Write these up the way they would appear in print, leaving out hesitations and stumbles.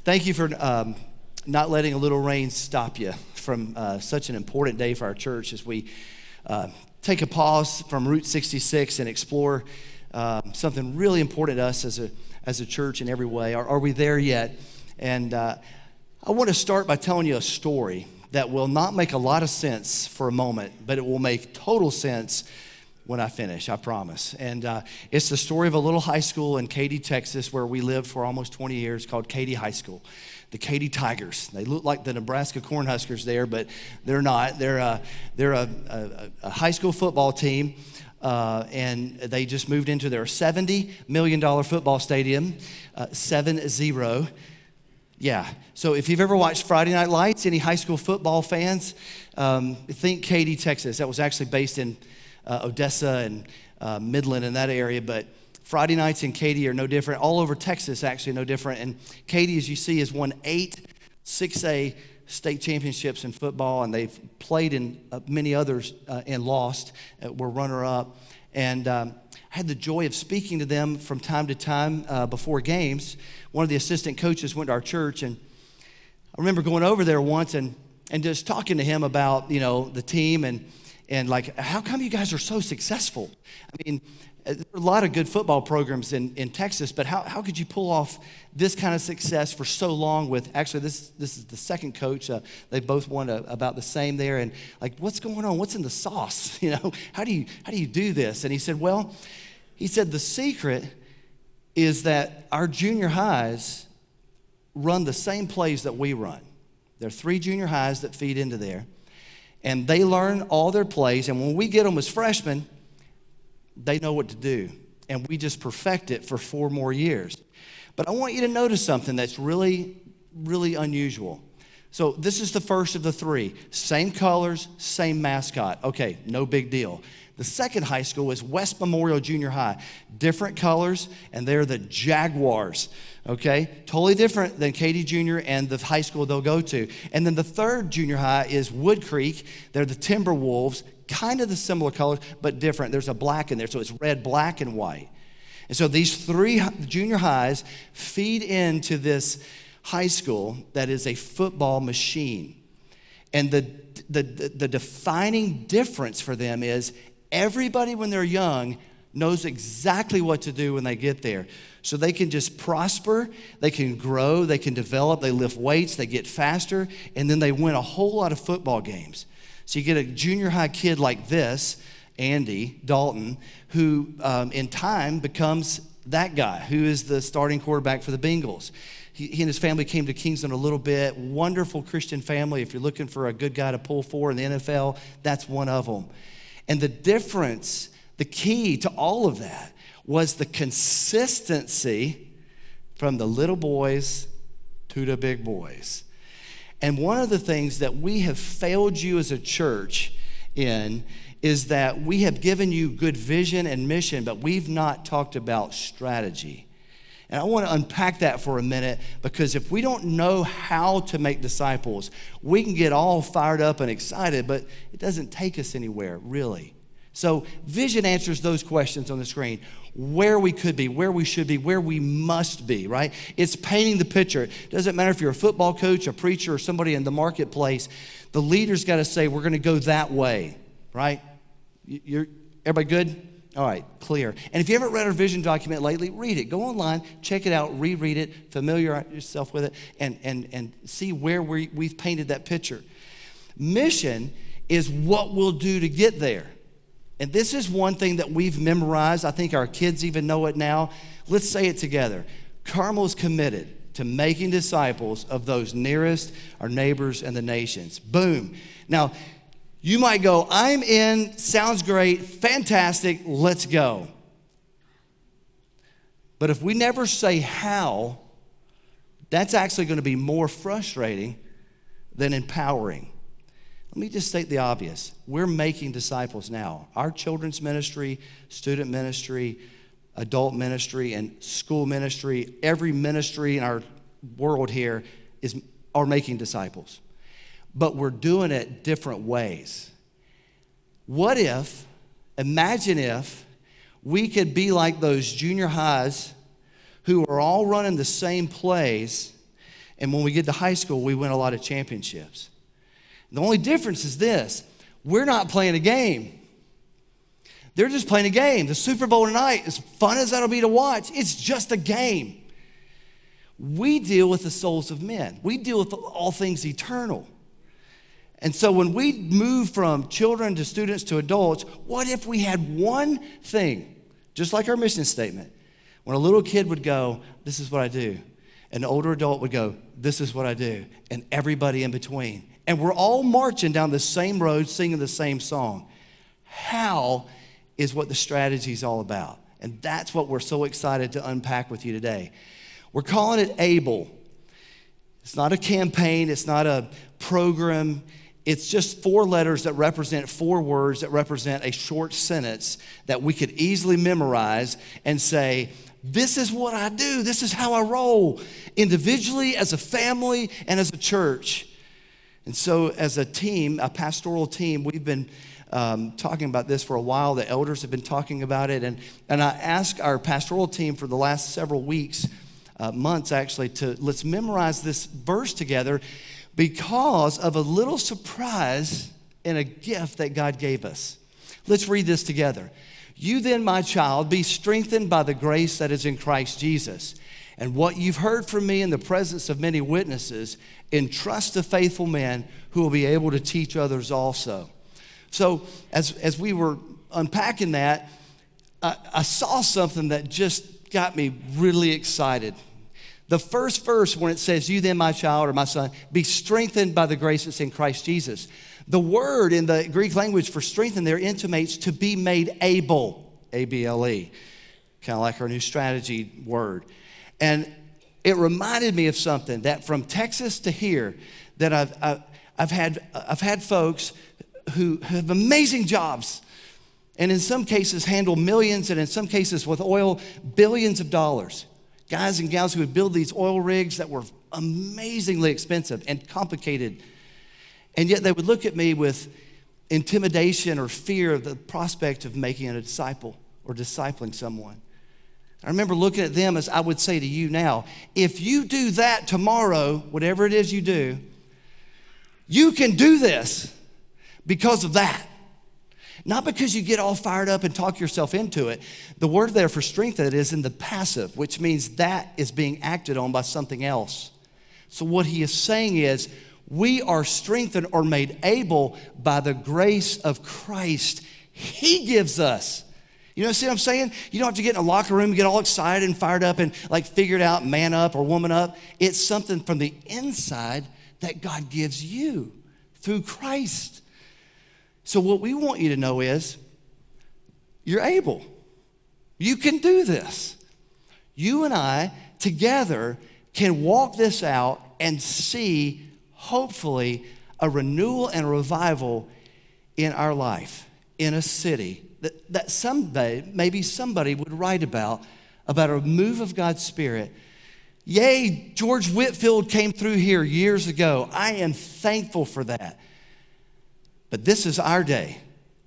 Thank you for not letting a little rain stop you from such an important day for our church as we take a pause from Route 66 and explore something really important to us as a church in every way. Are we there yet? And I want to start by telling you a story that will not make a lot of sense for a moment, but it will make total sense when I finish, I promise. And it's the story of a little high school in Katy, Texas, where we lived for almost 20 years, called Katy High School. The Katy Tigers. They look like the Nebraska Cornhuskers there, but they're not. They're a high school football team, and they just moved into their $70 million football stadium, 7-0. Yeah, so if you've ever watched Friday Night Lights, any high school football fans, think Katy, Texas. That was actually based in Odessa and Midland and that area, but Friday nights in Katy are no different. All over Texas, actually, no different. And Katy, as you see, has won 8 6A state championships in football, and they've played in many others and lost. Were runner-up. And I had the joy of speaking to them from time to time before games. One of the assistant coaches went to our church, and I remember going over there once and just talking to him about, the team and like, how come you guys are so successful? I mean, there are a lot of good football programs in Texas, but how could you pull off this kind of success for so long with, actually, this is the second coach. They both won about the same there. And like, what's going on? What's in the sauce? How do you do this? And he said, the secret is that our junior highs run the same plays that we run. There are 3 junior highs that feed into there. And they learn all their plays, and when we get them as freshmen, they know what to do. And we just perfect it for 4 more years. But I want you to notice something that's really, really unusual. So this is the first of the 3. Same colors, same mascot. Okay, no big deal. The second high school is West Memorial Junior High. Different colors, and they're the Jaguars. Okay, totally different than Katy Junior and the high school they'll go to. And then the third junior high is Wood Creek. They're the Timberwolves, kind of the similar colors, but different. There's a black in there, so it's red, black, and white. And so these 3 junior highs feed into this high school that is a football machine. And the defining difference for them is everybody when they're young knows exactly what to do when they get there. So they can just prosper, they can grow, they can develop, they lift weights, they get faster, and then they win a whole lot of football games. So you get a junior high kid like this, Andy Dalton, who in time becomes that guy who is the starting quarterback for the Bengals. He and his family came to Kingsland a little bit. Wonderful Christian family. If you're looking for a good guy to pull for in the NFL, that's one of them. And the difference, the key to all of that was the consistency from the little boys to the big boys. And one of the things that we have failed you as a church in is that we have given you good vision and mission, but we've not talked about strategy. And I want to unpack that for a minute, because if we don't know how to make disciples, we can get all fired up and excited, but it doesn't take us anywhere, really. So vision answers those questions on the screen. Where we could be, where we should be, where we must be, right? It's painting the picture. It doesn't matter if you're a football coach, a preacher, or somebody in the marketplace. The leader's got to say, we're going to go that way, right? Everybody good? All right, clear. And if you haven't read our vision document lately, read it. Go online, check it out, reread it, familiarize yourself with it, and see where we've painted that picture. Mission is what we'll do to get there. And this is one thing that we've memorized. I think our kids even know it now. Let's say it together. Carmel's committed to making disciples of those nearest, our neighbors, and the nations. Boom. Now, you might go, I'm in, sounds great, fantastic, let's go. But if we never say how, that's actually going to be more frustrating than empowering. Let me just state the obvious. We're making disciples now. Our children's ministry, student ministry, adult ministry, and school ministry, every ministry in our world here are making disciples. But we're doing it different ways. Imagine if we could be like those junior highs who are all running the same plays, And when we get to high school, we win a lot of championships. The only difference is this: we're not playing a game. They're just playing a game. The Super Bowl tonight, as fun as that'll be to watch, it's just a game. We deal with the souls of men. We deal with all things eternal. And so when we move from children to students to adults, what if we had one thing, just like our mission statement? When a little kid would go, "This is what I do." An older adult would go, "This is what I do." And everybody in between. And we're all marching down the same road, singing the same song. How is what the strategy is all about. And that's what we're so excited to unpack with you today. We're calling it ABLE. It's not a campaign. It's not a program. It's just 4 letters that represent 4 words that represent a short sentence that we could easily memorize and say, this is what I do. This is how I roll individually, as a family, and as a church. And so as a team, a pastoral team, we've been talking about this for a while. The elders have been talking about it. And I asked our pastoral team for the last several weeks, months actually, to let's memorize this verse together because of a little surprise and a gift that God gave us. Let's read this together. You then, my child, be strengthened by the grace that is in Christ Jesus. And what you've heard from me in the presence of many witnesses, entrust to faithful men who will be able to teach others also. So as we were unpacking that, I saw something that just got me really excited. The first verse when it says, you then, my child or my son, be strengthened by the grace that's in Christ Jesus. The word in the Greek language for strengthen there intimates to be made able, A-B-L-E, kind of like our new strategy word. And it reminded me of something that from Texas to here, that I've had folks who have amazing jobs, and in some cases handle millions, and in some cases with oil, billions of dollars. Guys and gals who would build these oil rigs that were amazingly expensive and complicated. And yet they would look at me with intimidation or fear of the prospect of making a disciple or discipling someone. I remember looking at them as I would say to you now, if you do that tomorrow, whatever it is you do, you can do this because of that. Not because you get all fired up and talk yourself into it. The word there for strengthen is in the passive, which means that is being acted on by something else. So what he is saying is, we are strengthened or made able by the grace of Christ. He gives us. You know, see what I'm saying? You don't have to get in a locker room and get all excited and fired up and like figure it out, man up or woman up. It's something from the inside that God gives you through Christ. So what we want you to know is you're able. You can do this. You and I together can walk this out and see, hopefully, a renewal and a revival in our life, in a city that someday maybe somebody would write about a move of God's Spirit. Yay, George Whitefield came through here years ago. I am thankful for that. But this is our day.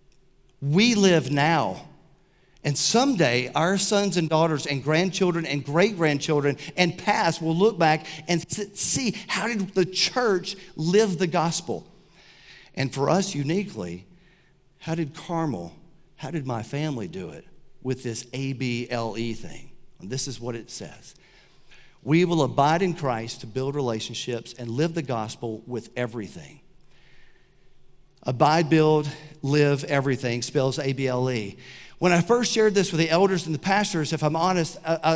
We live now. And someday our sons and daughters and grandchildren and great-grandchildren and past will look back and see how did the church live the gospel. And for us uniquely, how did Carmel, how did my family do it with this ABLE thing? And this is what it says. We will abide in Christ to build relationships and live the gospel with everything. Abide, build, live, everything spells ABLE. When I first shared this with the elders and the pastors, if I'm honest,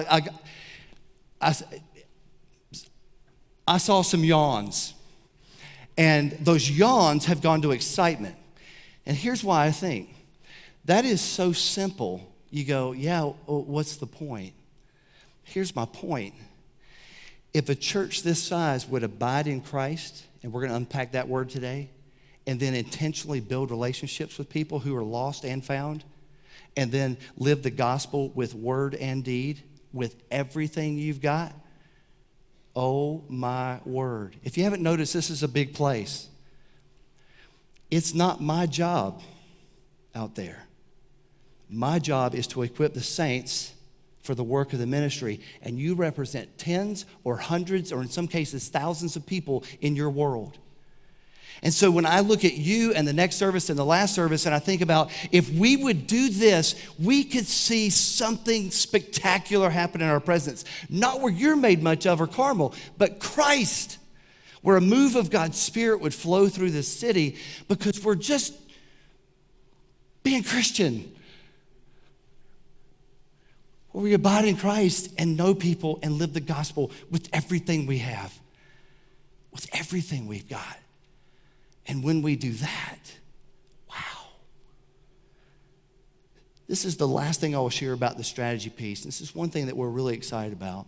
I saw some yawns. And those yawns have gone to excitement. And here's why I think. That is so simple. You go, yeah, well, what's the point? Here's my point. If a church this size would abide in Christ, and we're going to unpack that word today, and then intentionally build relationships with people who are lost and found, and then live the gospel with word and deed, with everything you've got, oh my word. If you haven't noticed, this is a big place. It's not my job out there. My job is to equip the saints for the work of the ministry, and you represent tens or hundreds or in some cases thousands of people in your world. And so when I look at you and the next service and the last service, and I think about if we would do this, we could see something spectacular happen in our presence. Not where you're made much of or Carmel, but Christ, where a move of God's Spirit would flow through the city because we're just being Christian. Where we abide in Christ and know people and live the gospel with everything we have, with everything we've got. And when we do that, wow. This is the last thing I will share about the strategy piece. This is one thing that we're really excited about.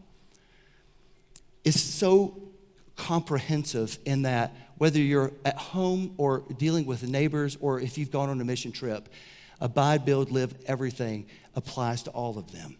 It's so comprehensive in that whether you're at home or dealing with neighbors or if you've gone on a mission trip, abide, build, live, everything applies to all of them.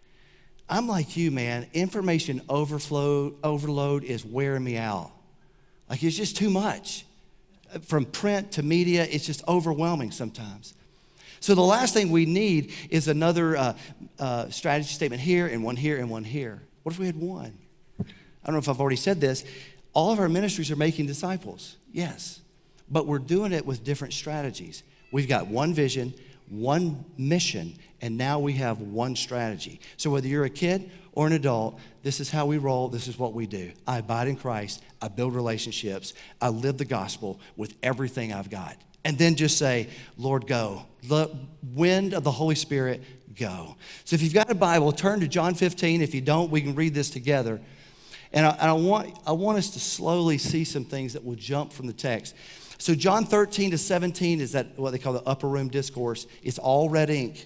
I'm like you, man. Information overload is wearing me out. Like it's just too much. From print to media, it's just overwhelming sometimes. So the last thing we need is another strategy statement here and one here and one here. What if we had one? I don't know if I've already said this. All of our ministries are making disciples, yes. But we're doing it with different strategies. We've got one vision, one mission, and now we have one strategy. So whether you're a kid or an adult, this is how we roll, this is what we do. I abide in Christ, I build relationships, I live the gospel with everything I've got. And then just say, Lord, go. The wind of the Holy Spirit, go. So if you've got a Bible, turn to John 15. If you don't, we can read this together. And I want us to slowly see some things that will jump from the text. So John 13 to 17 is that what they call the upper room discourse. It's all red ink,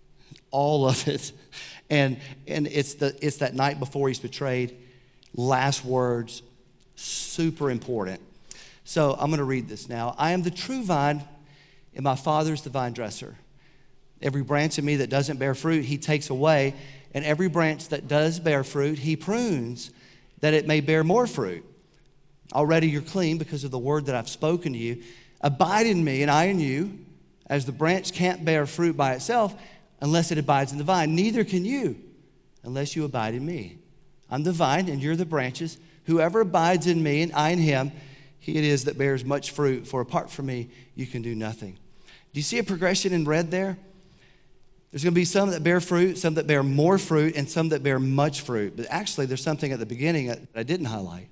all of it. And it's that night before he's betrayed. Last words, super important. So I'm going to read this now. I am the true vine, and my Father's the vine dresser. Every branch in me that doesn't bear fruit, he takes away. And every branch that does bear fruit, he prunes, that it may bear more fruit. Already you're clean because of the word that I've spoken to you. Abide in me, and I in you, as the branch can't bear fruit by itself unless it abides in the vine. Neither can you unless you abide in me. I'm the vine, and you're the branches. Whoever abides in me, and I in him, he it is that bears much fruit. For apart from me, you can do nothing. Do you see a progression in red there? There's going to be some that bear fruit, some that bear more fruit, and some that bear much fruit. But actually, there's something at the beginning that I didn't highlight,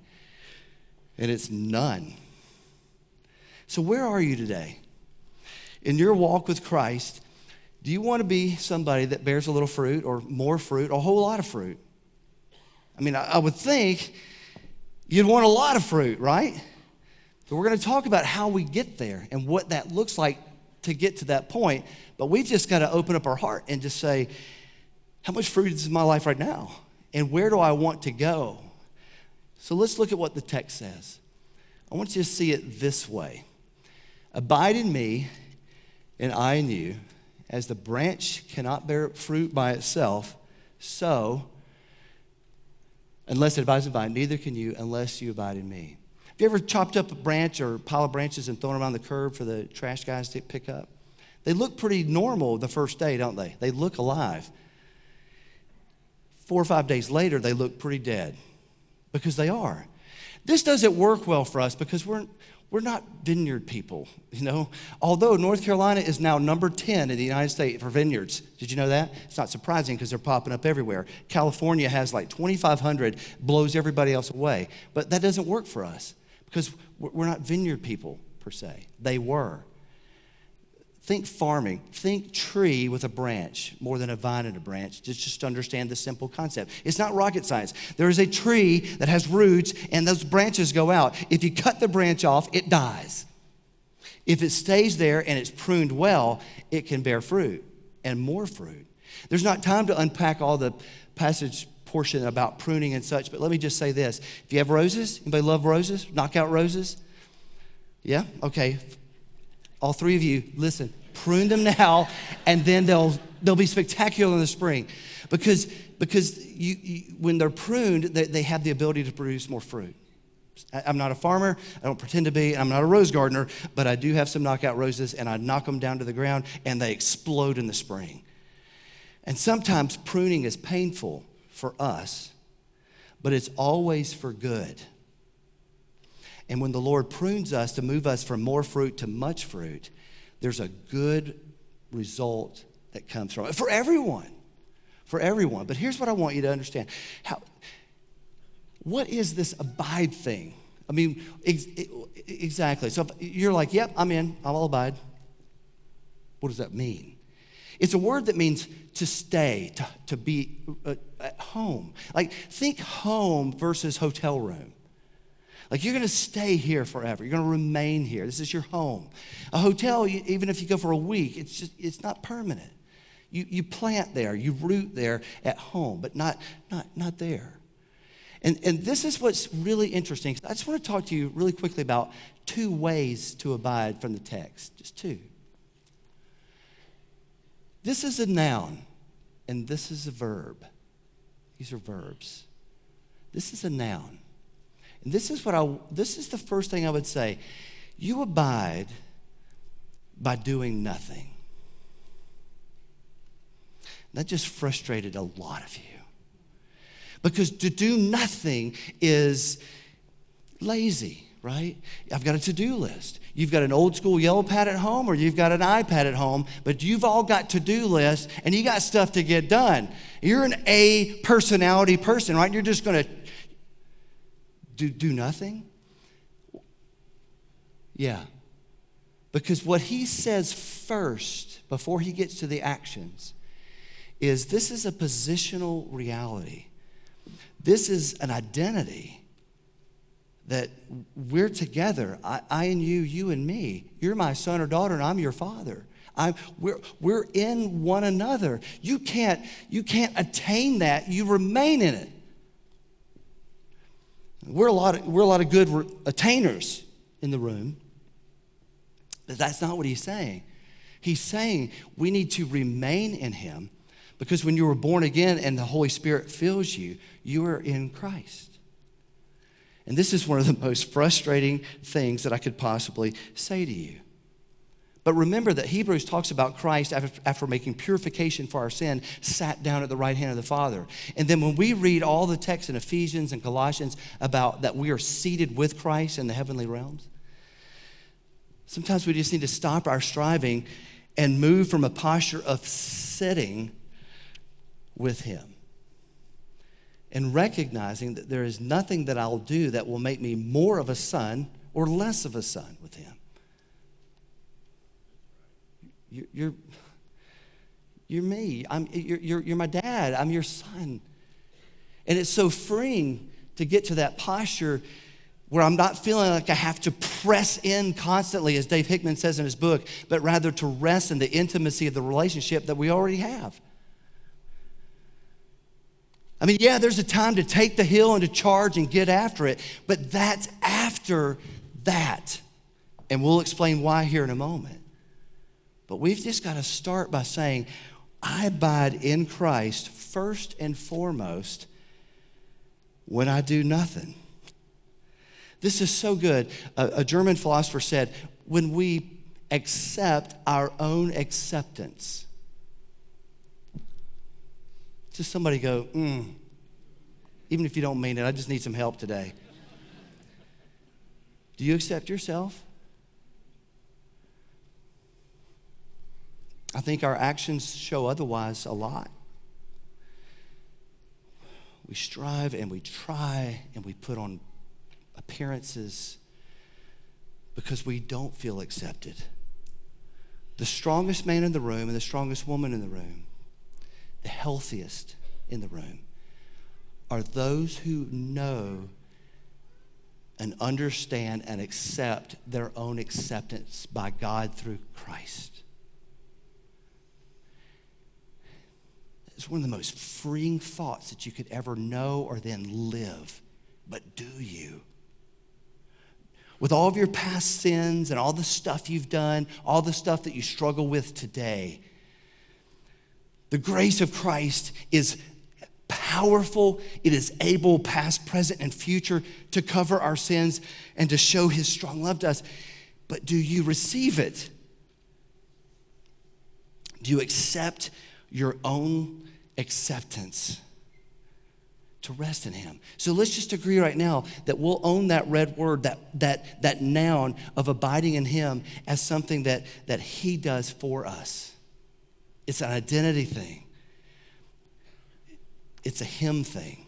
and it's none. So where are you today? In your walk with Christ, do you want to be somebody that bears a little fruit or more fruit or a whole lot of fruit? I mean, I would think you'd want a lot of fruit, right? So we're going to talk about how we get there and what that looks like to get to that point. But we've just got to open up our heart and just say, how much fruit is in my life right now? And where do I want to go? So let's look at what the text says. I want you to see it this way. Abide in me, and I in you. As the branch cannot bear fruit by itself, so, unless it abides in the vine, neither can you unless you abide in me. Have you ever chopped up a branch or a pile of branches and thrown them on the curb for the trash guys to pick up? They look pretty normal the first day, don't they? They look alive. 4 or 5 days later, they look pretty dead because they are. This doesn't work well for us because we're not vineyard people, you know. Although North Carolina is now number 10 in the United States for vineyards. Did you know that? It's not surprising because they're popping up everywhere. California has like 2,500, blows everybody else away. But that doesn't work for us because we're not vineyard people per se. They were. Think farming. Think tree with a branch more than a vine and a branch. Just understand the simple concept. It's not rocket science. There is a tree that has roots and those branches go out. If you cut the branch off, it dies. If it stays there and it's pruned well, it can bear fruit and more fruit. There's not time to unpack all the passage portion about pruning and such, but let me just say this. If you have roses, anybody love roses? Knockout roses? Yeah? Okay. All three of you, listen, prune them now, and then they'll be spectacular in the spring. Because you when they're pruned, they have the ability to produce more fruit. I'm not a farmer, I don't pretend to be, I'm not a rose gardener, but I do have some knockout roses, and I knock them down to the ground, and they explode in the spring. And sometimes pruning is painful for us, but it's always for good. And when the Lord prunes us to move us from more fruit to much fruit, there's a good result that comes from it for everyone. For everyone. But here's what I want you to understand. What is this abide thing? I mean, exactly. So if you're like, yep, I'm in. I'll abide. What does that mean? It's a word that means to stay, to be at home. Like, think home versus hotel room. Like, you're going to stay here forever. You're going to remain here. This is your home. A hotel, even if you go for a week, it's not permanent. You plant there, you root there at home, but not there. And this is what's really interesting. I just want to talk to you really quickly about 2 ways to abide from the text. Just 2. This is a noun, and this is a verb. These are verbs. This is a noun. And this is the first thing I would say. You abide by doing nothing. That just frustrated a lot of you. Because to do nothing is lazy, right? I've got a to-do list. You've got an old school yellow pad at home, or you've got an iPad at home, but you've all got to-do lists and you got stuff to get done. You're an A personality person, right? You're just going to do nothing? Yeah. Because what he says first, before he gets to the actions, is this is a positional reality. This is an identity that we're together. I and you and me. You're my son or daughter, and I'm your father. We're in one another. You can't attain that. You remain in it. We're a lot of good attainers in the room, but that's not what he's saying. He's saying we need to remain in him, because when you were born again and the Holy Spirit fills you, you are in Christ. And this is one of the most frustrating things that I could possibly say to you. But remember that Hebrews talks about Christ, after making purification for our sin, sat down at the right hand of the Father. And then when we read all the texts in Ephesians and Colossians about that we are seated with Christ in the heavenly realms, sometimes we just need to stop our striving and move from a posture of sitting with him and recognizing that there is nothing that I'll do that will make me more of a son or less of a son with him. You're me. You're my dad. I'm your son. And it's so freeing to get to that posture where I'm not feeling like I have to press in constantly, as Dave Hickman says in his book, but rather to rest in the intimacy of the relationship that we already have. I mean, yeah, there's a time to take the hill and to charge and get after it, but that's after that. And we'll explain why here in a moment. But we've just got to start by saying, I abide in Christ first and foremost when I do nothing. This is so good. A German philosopher said, when we accept our own acceptance. Just somebody go, even if you don't mean it, I just need some help today. Do you accept yourself? I think our actions show otherwise a lot. We strive and we try and we put on appearances because we don't feel accepted. The strongest man in the room and the strongest woman in the room, the healthiest in the room, are those who know and understand and accept their own acceptance by God through Christ. It's one of the most freeing thoughts that you could ever know or then live. But do you? With all of your past sins and all the stuff you've done, all the stuff that you struggle with today, the grace of Christ is powerful. It is able, past, present, and future, to cover our sins and to show his strong love to us. But do you receive it? Do you accept your own acceptance, to rest in him. So let's just agree right now that we'll own that red word, that noun of abiding in him as something that he does for us. It's an identity thing. It's a him thing.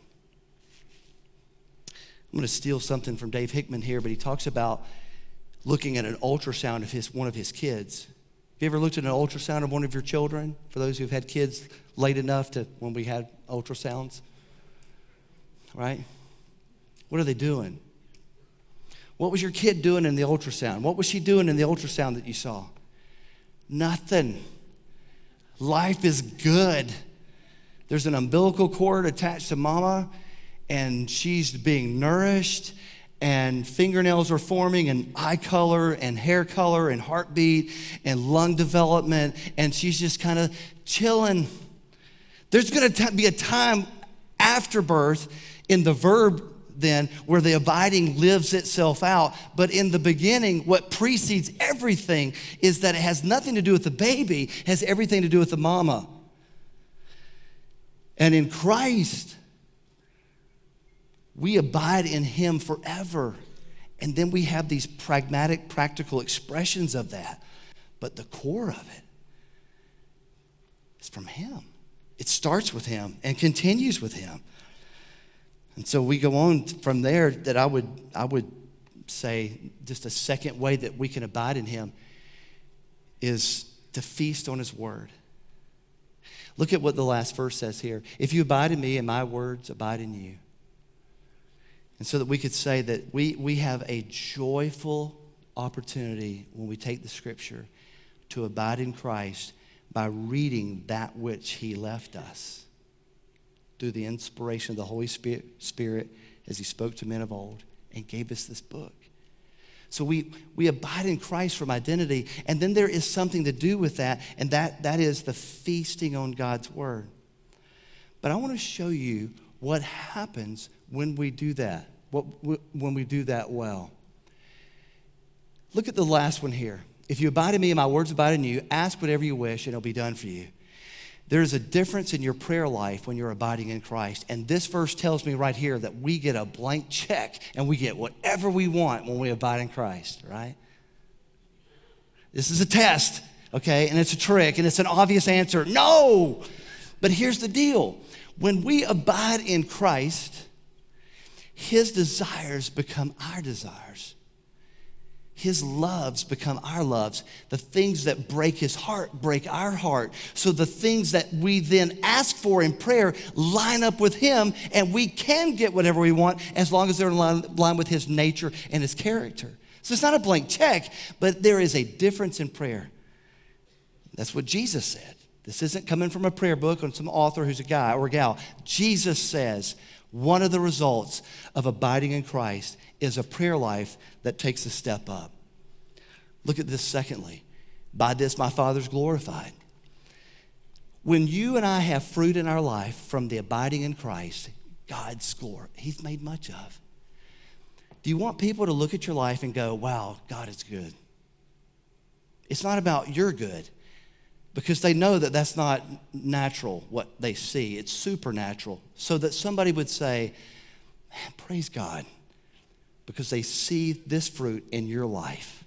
I'm going to steal something from Dave Hickman here, but he talks about looking at an ultrasound of one of his kids. Have you ever looked at an ultrasound of one of your children? For those who've had kids late enough to when we had ultrasounds, right? What are they doing? What was your kid doing in the ultrasound? What was she doing in the ultrasound that you saw? Nothing. Life is good. There's an umbilical cord attached to mama, and she's being nourished, and fingernails are forming, and eye color, and hair color, and heartbeat, and lung development, and she's just kind of chilling. There's going to be a time after birth in the verb then where the abiding lives itself out. But in the beginning, what precedes everything is that it has nothing to do with the baby, it has everything to do with the mama. And in Christ, we abide in him forever. And then we have these pragmatic, practical expressions of that. But the core of it is from him. It starts with him and continues with him. And so we go on from there that I would say just a second way that we can abide in him is to feast on his word. Look at what the last verse says here. If you abide in me and my words abide in you. And so that we could say that we have a joyful opportunity when we take the scripture to abide in Christ by reading that which he left us through the inspiration of the Holy Spirit as he spoke to men of old and gave us this book. So we abide in Christ from identity, and then there is something to do with that, and that is the feasting on God's word. But I want to show you what happens when we do that, when we do that well. Look at the last one here. If you abide in me and my words abide in you, ask whatever you wish and it'll be done for you. There's a difference in your prayer life when you're abiding in Christ. And this verse tells me right here that we get a blank check and we get whatever we want when we abide in Christ, right? This is a test, okay? And it's a trick and it's an obvious answer. No! But here's the deal. When we abide in Christ, his desires become our desires. His loves become our loves. The things that break his heart break our heart. So the things that we then ask for in prayer line up with him, and we can get whatever we want as long as they're in line with his nature and his character. So it's not a blank check, but there is a difference in prayer. That's what Jesus said. This isn't coming from a prayer book on some author who's a guy or a gal. Jesus says one of the results of abiding in Christ is a prayer life that takes a step up. Look at this secondly. By this my Father's glorified. When you and I have fruit in our life from the abiding in Christ, God's glory, he's made much of. Do you want people to look at your life and go, wow, God is good? It's not about your good, because they know that that's not natural what they see. It's supernatural. So that somebody would say, man, praise God, because they see this fruit in your life.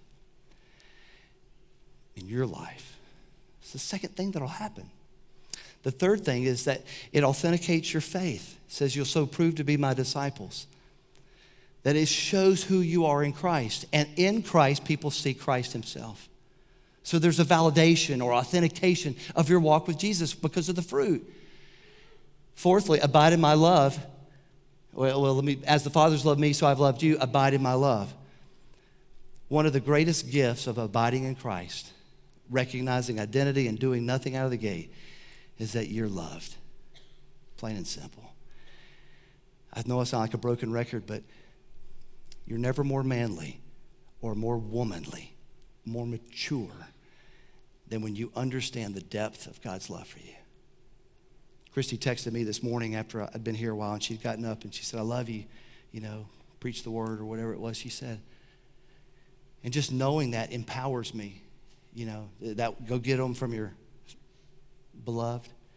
In your life. It's the second thing that'll happen. The third thing is that it authenticates your faith. It says you'll so prove to be my disciples. That it shows who you are in Christ. And in Christ, people see Christ himself. So there's a validation or authentication of your walk with Jesus because of the fruit. Fourthly, abide in my love. As the Father's loved me, so I've loved you, abide in my love. One of the greatest gifts of abiding in Christ, recognizing identity and doing nothing out of the gate, is that you're loved. Plain and simple. I know I sound like a broken record, but you're never more manly or more womanly, more mature than when you understand the depth of God's love for you. Christy texted me this morning after I'd been here a while, and she'd gotten up and she said, I love you, preach the word or whatever it was she said. And just knowing that empowers me, that go get them from your beloved.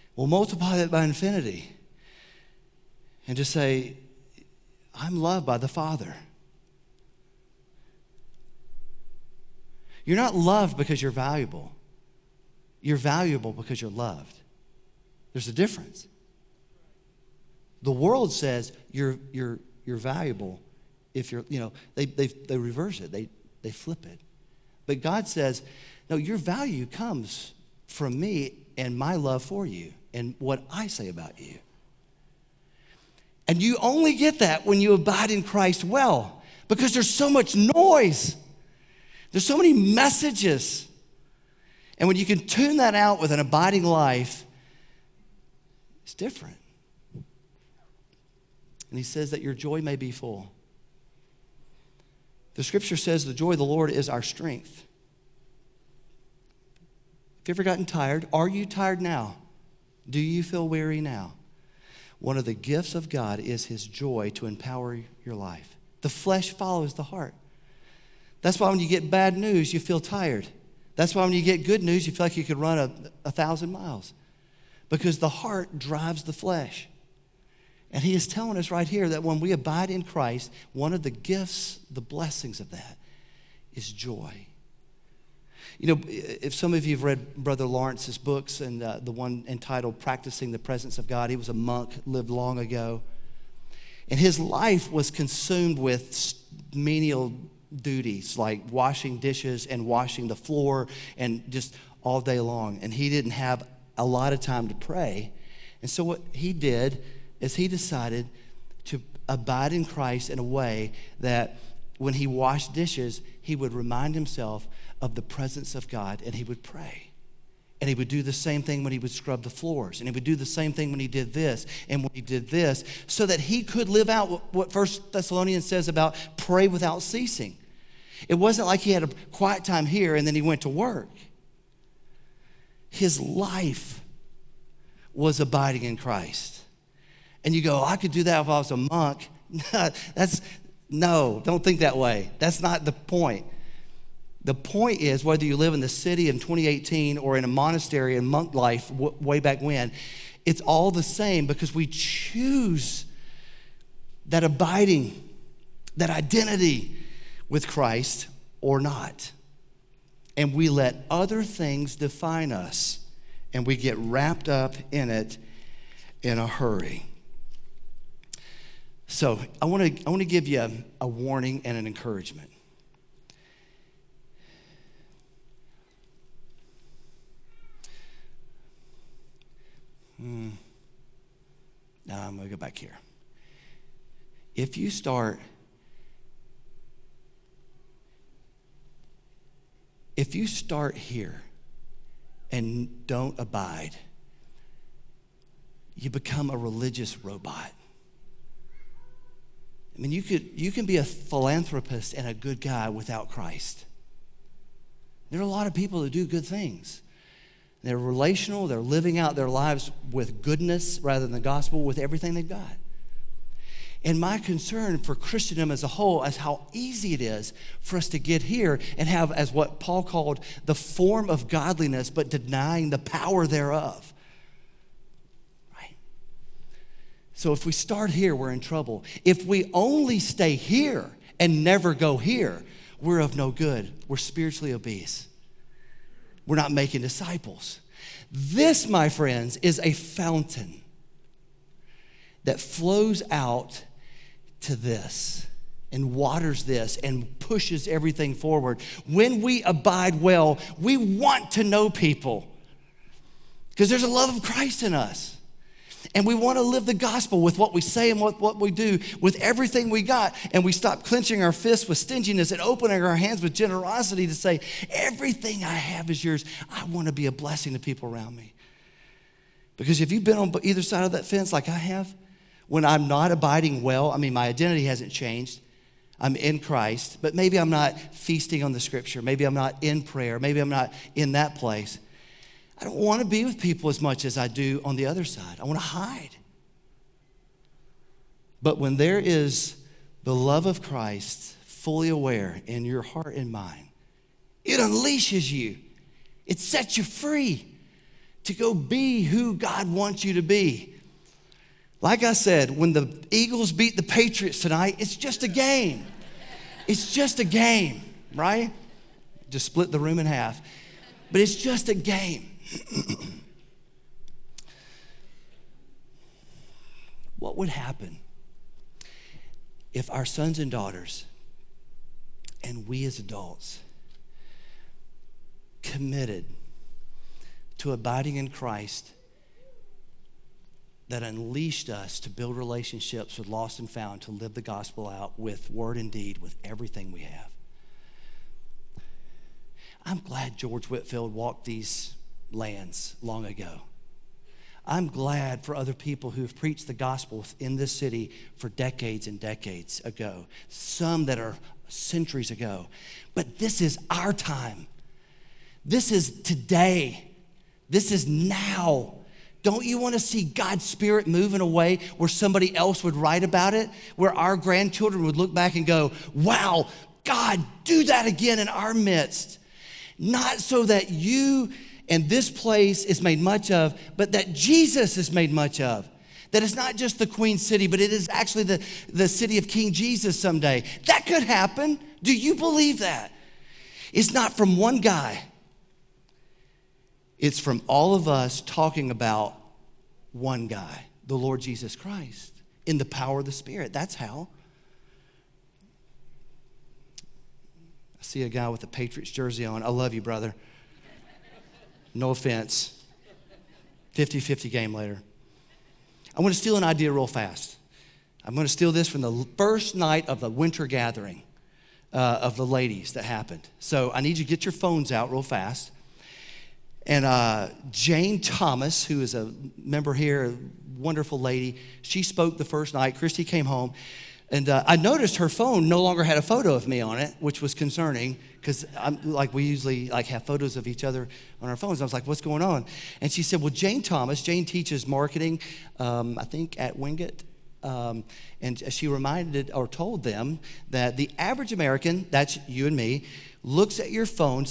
Well, multiply that by infinity and just say, I'm loved by the Father. You're not loved because you're valuable. You're valuable because you're loved. There's a difference. The world says you're valuable if you're, they reverse it. They flip it. But God says, no, your value comes from me and my love for you and what I say about you. And you only get that when you abide in Christ well, because there's so much noise. There's so many messages. And when you can tune that out with an abiding life, it's different. And he says that your joy may be full. The scripture says the joy of the Lord is our strength. Have you ever gotten tired? Are you tired now? Do you feel weary now? One of the gifts of God is his joy to empower your life. The flesh follows the heart. That's why when you get bad news, you feel tired. That's why when you get good news, you feel like you could run 1,000 miles. Because the heart drives the flesh. And he is telling us right here that when we abide in Christ, one of the gifts, the blessings of that, is joy. You know, if some of you have read Brother Lawrence's books, and the one entitled Practicing the Presence of God, he was a monk, lived long ago. And his life was consumed with menial duties like washing dishes and washing the floor and just all day long. And he didn't have a lot of time to pray. And so what he did is he decided to abide in Christ in a way that when he washed dishes, he would remind himself of the presence of God, and he would pray. And he would do the same thing when he would scrub the floors, and he would do the same thing when he did this and when he did this, so that he could live out what 1 Thessalonians says about pray without ceasing. It wasn't like he had a quiet time here and then he went to work. His life was abiding in Christ. And you go, I could do that if I was a monk. No, don't think that way. That's not the point. The point is, whether you live in the city in 2018 or in a monastery in monk life way back when, it's all the same, because we choose that abiding, that identity with Christ or not. And we let other things define us, and we get wrapped up in it in a hurry. So I want to give you a warning and an encouragement. Now I'm going to go back here. If you start here and don't abide, you become a religious robot. I mean, you can be a philanthropist and a good guy without Christ. There are a lot of people that do good things. They're relational, they're living out their lives with goodness rather than the gospel, with everything they've got. And my concern for Christendom as a whole is how easy it is for us to get here and have, as what Paul called, the form of godliness, but denying the power thereof. Right? So if we start here, we're in trouble. If we only stay here and never go here, we're of no good. We're spiritually obese. We're not making disciples. This, my friends, is a fountain that flows out to this and waters this and pushes everything forward. When we abide well, we want to know people because there's a love of Christ in us. And we want to live the gospel with what we say and what we do, with everything we got. And we stop clenching our fists with stinginess and opening our hands with generosity to say, everything I have is yours. I want to be a blessing to people around me. Because if you've been on either side of that fence like I have, when I'm not abiding well, I mean, my identity hasn't changed. I'm in Christ, but maybe I'm not feasting on the scripture. Maybe I'm not in prayer. Maybe I'm not in that place. I don't want to be with people as much as I do on the other side. I want to hide. But when there is the love of Christ fully aware in your heart and mind, it unleashes you. It sets you free to go be who God wants you to be. Like I said, when the Eagles beat the Patriots tonight, it's just a game. It's just a game, right? Just split the room in half. But it's just a game. What would happen if our sons and daughters and we as adults committed to abiding in Christ that unleashed us to build relationships with lost and found, to live the gospel out with word and deed, with everything we have? I'm glad George Whitefield walked these lands long ago. I'm glad for other people who have preached the gospel in this city for decades and decades ago, some that are centuries ago. But this is our time. This is today. This is now. Don't you want to see God's Spirit move in a way where somebody else would write about it, where our grandchildren would look back and go, wow, God, do that again in our midst? Not so that you and this place is made much of, but that Jesus is made much of. That it's not just the Queen City, but it is actually the city of King Jesus someday. That could happen. Do you believe that? It's not from one guy. It's from all of us talking about one guy, the Lord Jesus Christ, in the power of the Spirit. That's how. I see a guy with a Patriots jersey on. I love you, brother. No offense. 50-50 game later. I want to steal an idea real fast. I'm going to steal this from the first night of the winter gathering of the ladies that happened. So I need you to get your phones out real fast. And Jane Thomas, who is a member here, a wonderful lady, she spoke the first night. Christy came home. And I noticed her phone no longer had a photo of me on it, which was concerning because we usually have photos of each other on our phones. I was like, what's going on? And she said, well, Jane Thomas, Jane teaches marketing, I think at Wingate. And she reminded or told them that the average American, that's you and me, looks at your phone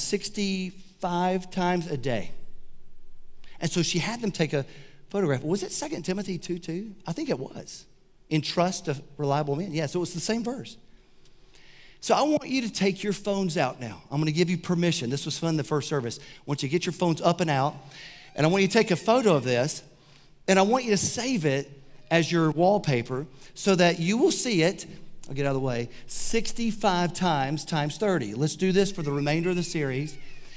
65 times a day. And so she had them take a photograph. Was it 2 Timothy 2:2? I think it was. Entrust a reliable man. Yeah, so it's the same verse. So I want you to take your phones out now. I'm going to give you permission. This was fun, the first service. I want you to get your phones up and out. And I want you to take a photo of this. And I want you to save it as your wallpaper so that you will see it, I'll get out of the way, 65 times 30. Let's do this for the remainder of the series.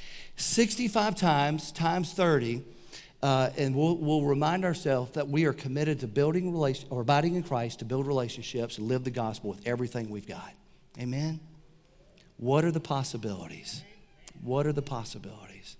65 times 30. And we'll remind ourselves that we are committed to building or abiding in Christ to build relationships and live the gospel with everything we've got. Amen? What are the possibilities? What are the possibilities?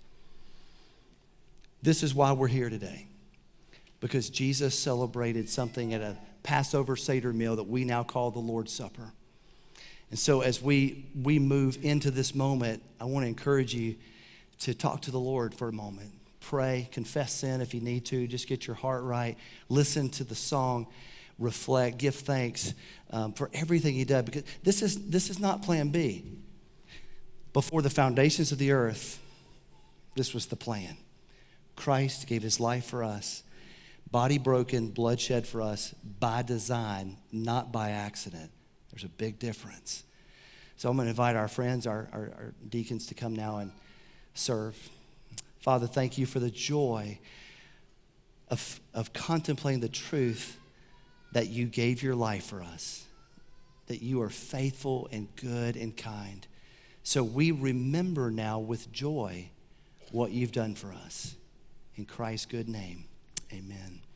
This is why we're here today. Because Jesus celebrated something at a Passover Seder meal that we now call the Lord's Supper. And so as we move into this moment, I want to encourage you to talk to the Lord for a moment. Pray, confess sin if you need to. Just get your heart right. Listen to the song. Reflect. Give thanks for everything he did. Because this is not plan B. Before the foundations of the earth, this was the plan. Christ gave his life for us. Body broken, blood shed for us by design, not by accident. There's a big difference. So I'm going to invite our friends, our deacons to come now and serve. Father, thank you for the joy of contemplating the truth that you gave your life for us, that you are faithful and good and kind. So we remember now with joy what you've done for us. In Christ's good name, amen.